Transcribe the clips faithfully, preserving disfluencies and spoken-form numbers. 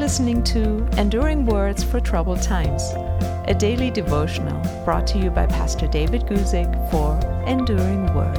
listening to Enduring Words for Troubled Times, a daily devotional brought to you by Pastor David Guzik for Enduring Word.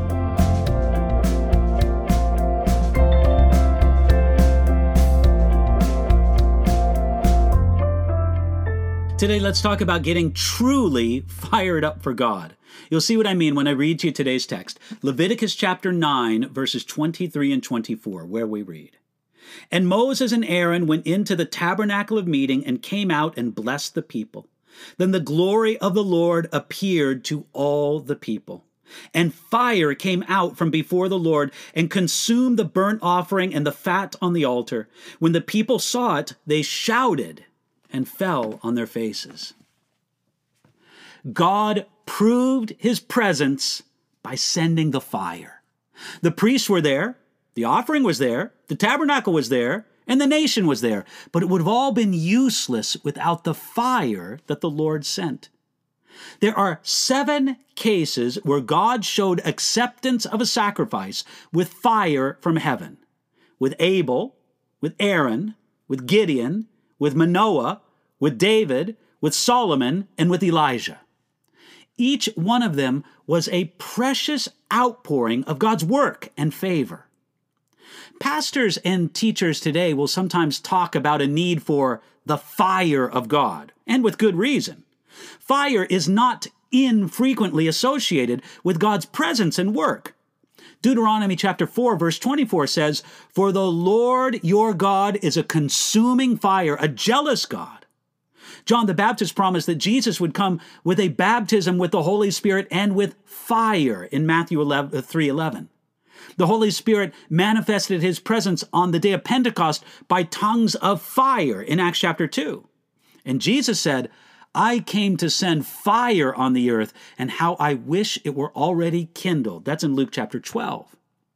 Today, let's talk about getting truly fired up for God. You'll see what I mean when I read to you today's text. Leviticus chapter nine, verses twenty-three and twenty-four, where we read, "And Moses and Aaron went into the tabernacle of meeting and came out and blessed the people. Then the glory of the Lord appeared to all the people. And fire came out from before the Lord and consumed the burnt offering and the fat on the altar. When the people saw it, they shouted and fell on their faces." God proved his presence by sending the fire. The priests were there, the offering was there, the tabernacle was there, and the nation was there, but it would have all been useless without the fire that the Lord sent. There are seven cases where God showed acceptance of a sacrifice with fire from heaven. With Abel, with Aaron, with Gideon, with Manoah, with David, with Solomon, and with Elijah. Each one of them was a precious outpouring of God's work and favor. Pastors and teachers today will sometimes talk about a need for the fire of God, and with good reason. Fire is not infrequently associated with God's presence and work. Deuteronomy chapter four, verse twenty-four says, "For the Lord your God is a consuming fire, a jealous God." John the Baptist promised that Jesus would come with a baptism with the Holy Spirit and with fire in Matthew three eleven. The Holy Spirit manifested his presence on the day of Pentecost by tongues of fire in Acts chapter two. And Jesus said, "I came to send fire on the earth, and how I wish it were already kindled." That's in Luke chapter twelve.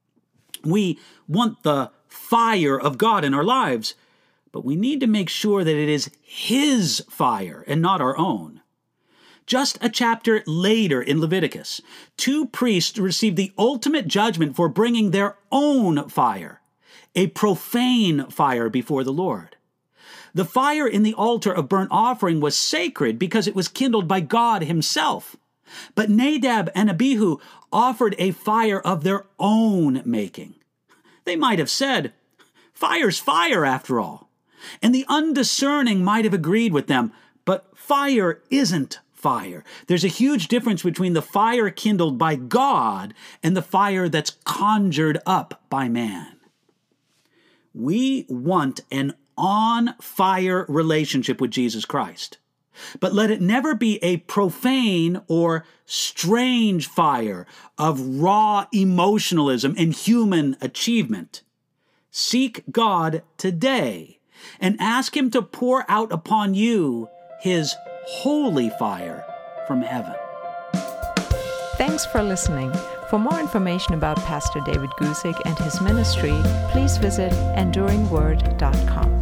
We want the fire of God in our lives, but we need to make sure that it is his fire and not our own. Just a chapter later in Leviticus, two priests received the ultimate judgment for bringing their own fire, a profane fire before the Lord. The fire in the altar of burnt offering was sacred because it was kindled by God himself. But Nadab and Abihu offered a fire of their own making. They might have said, "Fire's fire after all." And the undiscerning might have agreed with them, but fire isn't fire. There's a huge difference between the fire kindled by God and the fire that's conjured up by man. We want an on-fire relationship with Jesus Christ, but let it never be a profane or strange fire of raw emotionalism and human achievement. Seek God today and ask him to pour out upon you his holy fire from heaven. Thanks for listening. For more information about Pastor David Guzik and his ministry, please visit enduring word dot com.